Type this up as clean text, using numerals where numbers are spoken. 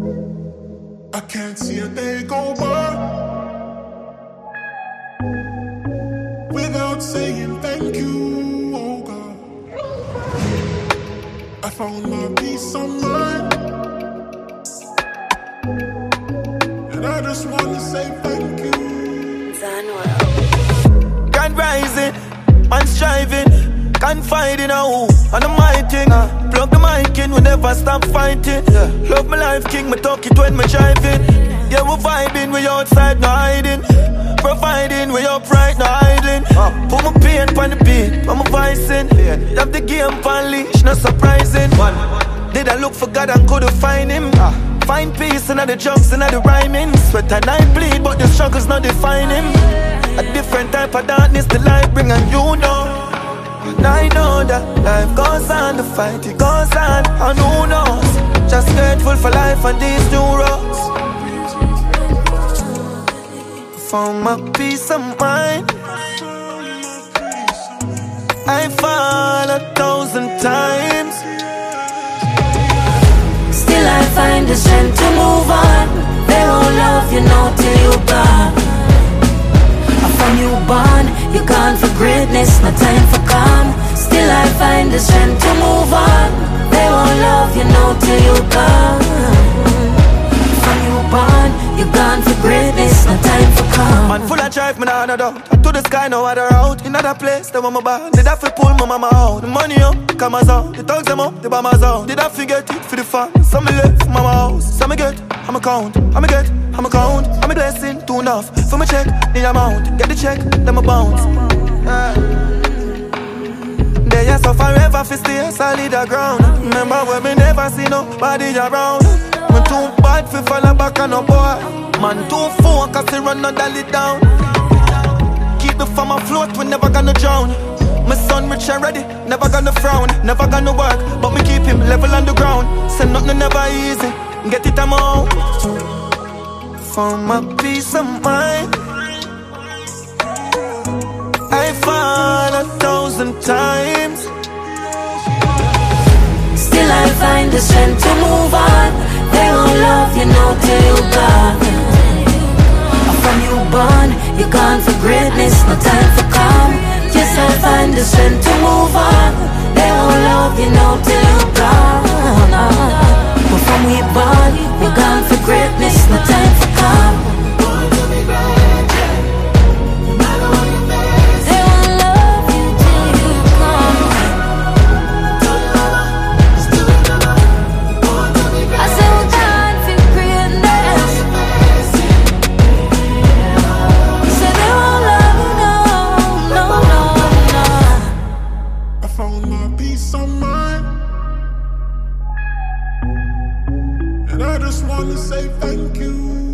I can't see a day go by without saying thank you, oh God. I found my peace of mind, and I just wanna say thank you. Can't rising, man striving, confiding a who and the my thing. Plug the mic in, we never stop fighting. Love my life, king, me talk it when me driving. Yeah, we vibing, we outside, no hiding. Providing, we upright, no idling. Put my pain on the beat, I'm a vicing. Have the game on leash, no surprising. Did I look for God and couldn't find him? Find peace in the jokes and the rhyming. Sweat and I bleed, but the struggle's not define him. A different type of darkness the light bring, and you know. And I know that life goes on, the fight it goes on, and who knows? Just grateful for life and these new roads. Found my peace of mind. I fall 1,000 times. Still I find the strength to move on. They won't love you now till you gone. From you born, you gone for greatness, no time for calm. Still I find the strength to move on. They won't love you now till you gone. From you born, you gone for greatness, no time for calm. Man full of drive, me nah no doubt. To the sky, no other route. In other place, they want my bad. Did I fi pull my mama out? The money up, come out. The thugs them up, the bombers out. Did I forget it for the fun? Some me left mama house. Some me get, I'm a count. I'm a get, I'm a count. I'm a blessing, too enough. For me check, the amount. Get the check, then my bounce. They are so forever fi stay solid the ground. Remember when me never see nobody around. Me too bad fi fall back on no boy. Man too focused to run no dolly down. Keep the farm afloat, we never gonna drown. My son rich and ready, never gonna frown. Never gonna work, but me keep him level on the ground. Say nothing never easy, get it amount. Found my peace of mind. I fall 1,000 times. Still I find the strength to move on. They won't love you now till you gone. From you born, you gone for greatness, no time for calm. Yes, I find the strength to move on. They won't love you now till you gone. But from we born, you gone for greatness, no time for calm. And I just wanna say thank you.